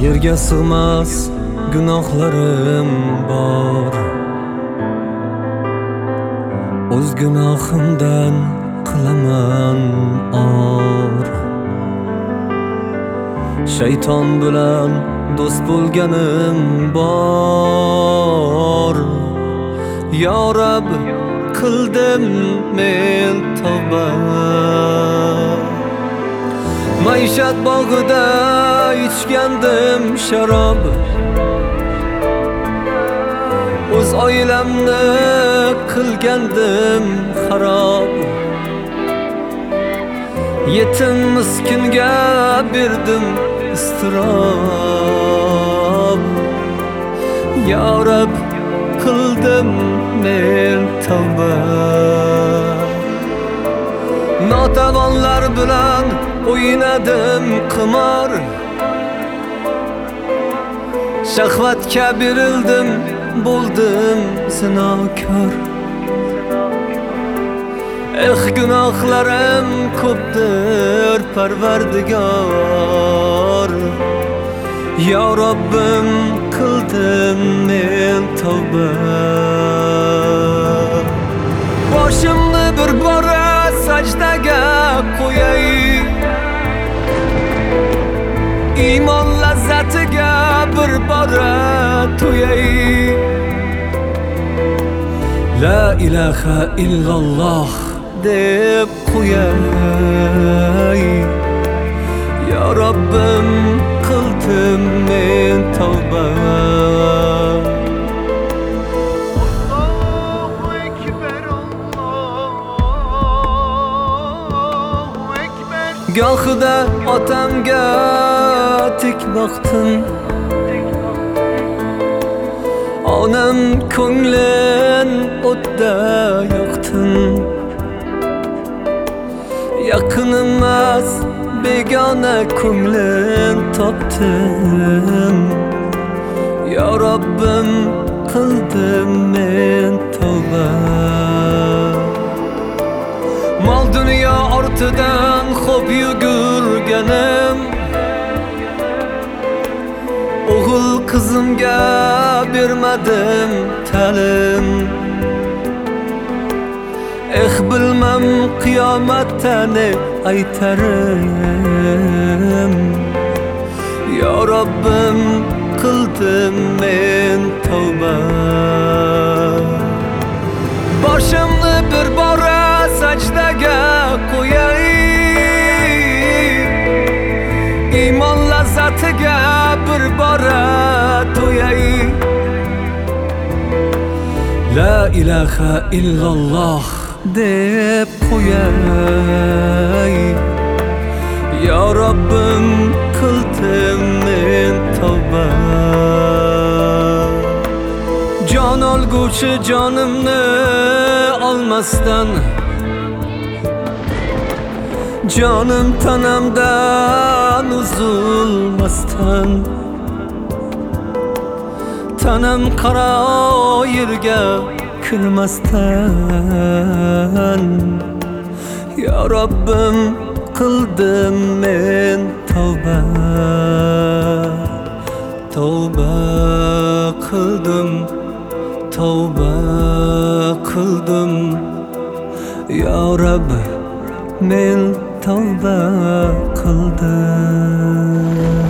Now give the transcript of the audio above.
Yerga sig'mas gunohlarim bor. O'z gunohimdan qilaman or. Shayton bilan do'st bo'lganim bor. Ya Rab, qildim men tavba. Maishat bog'ida ichgandim sharob. O'z oilamni qilgandim xarob. Yetim miskinga berdim iztirob. Ya Rab, qildim men tavba. Notavonlar bilan o'ynadim qimor. Shahvatga berildim, bo'ldim zinokor. Gunohlarim ko'pdir Parvardigor. Ya Robbim, qildim men tavba. Boshimni bir bora sajdaga qo'yay. Iymon lazzatiga bir bora to'yay. La ilaha illalloh deb qo'yay. Ya Robbim, qildim men tavba. Allahu ekber, Allahu ekber. Gohida otamga tik boqdim. Onam ko'nglin o'tda yoqdim. Yaqin emas begona ko'nglim topdim. Ya Robbim, qildim men tavba. Mol dunyo ortidan xo'p yugurganim. O'g'il qizimga bermadim ta'lim. Bilmam qiyomatda ne aytarim. Ya Robbim, qildim men tavba. Boshimni bir bora sajdaga qo'yay. Iymon lazzatiga bir bora to'yay. La ilaha illalloh deb qo'yay. Ya Robbim, qildim men tavba. Jon olguvchi jonimni olmasdan, jonim tanamdan uzilmasdan, tanam qaro yerga kirmasdan. Ya Robbim, qildim men tavba. Tavba qildim, tavba qildim. Ya Robb, men tavba qildim.